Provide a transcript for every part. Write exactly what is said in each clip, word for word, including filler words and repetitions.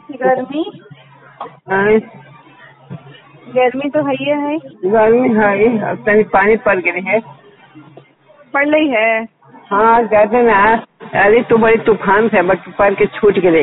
गर्मी हाँ, गर्मी तो है ही है। गर्मी है। अब तनी पानी पड़ गई है। पड़ रही है। हाँ कहते ना, अरे तो बड़ी तूफान से बट पड़ के छूट गई।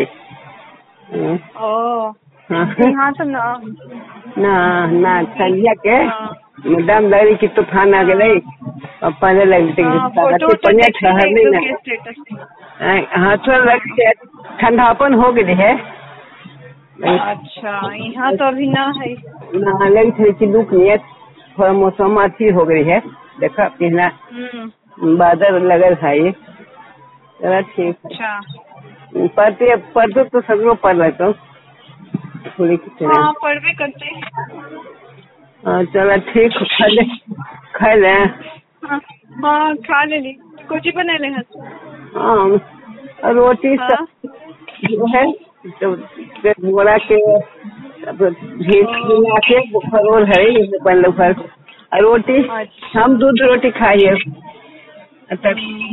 ओ हाँ। यहाँ तो ना ना ना संध्या के हाँ। मैडम लग रही की तूफान आ गई और पहले लगती हाँ, फोटो वोटो पनिया देखी ठहर एक नहीं दो ना। के स्टेटस। हाँ थोड़ा लग ठंडापन हो गई है। अच्छा यहाँ तो अभी ना है। ना लगी थोड़ी सी दुख नहीं है, थोड़ा मौसम अच्छी हो गई है। देखा पिछला बादल लगल है ये। चला ठीक है। अच्छा पढ़ते पढ़ते तो सब लोग पढ़ रहे तो थोड़ी की हाँ पढ़वे करते। हाँ चला ठीक है, खा ले खा ले। हाँ हाँ खा ले ली। कुछ बना ले हस। हाँ रोटी हाँ जो है तो बोला के घी मिला के फरोल है बन लो भर रोटी। अच्छा हम दूध रोटी खाइए। अच्छा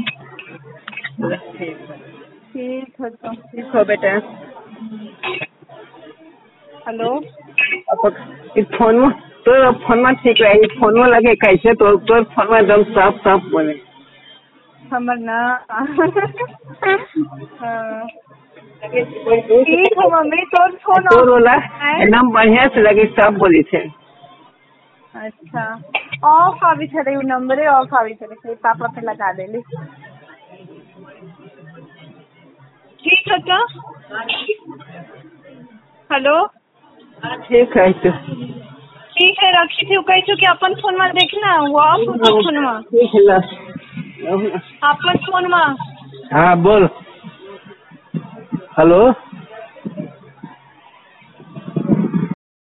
ठीक है तो। ठीक हो बेटा। हेलो फोन में तो फोन में ठीक रही। फोन में लगे कैसे तो तो फोन में एकदम साफ साफ बोले हमर ना। हाँ ठीक है मम्मी तोर फोन तो रोला एकदम बढ़िया से लगे सब बोली थे। अच्छा ऑफ आवी थे नंबर ऑफ आवी थे पापा पे लगा देली। ठीक है तो। हेलो ठीक है तो ठीक है रखी थी कही कि अपन फोन में देखना वो ऑफ होता फोन में। ठीक है अपन फोन में। हाँ बोल। हेलो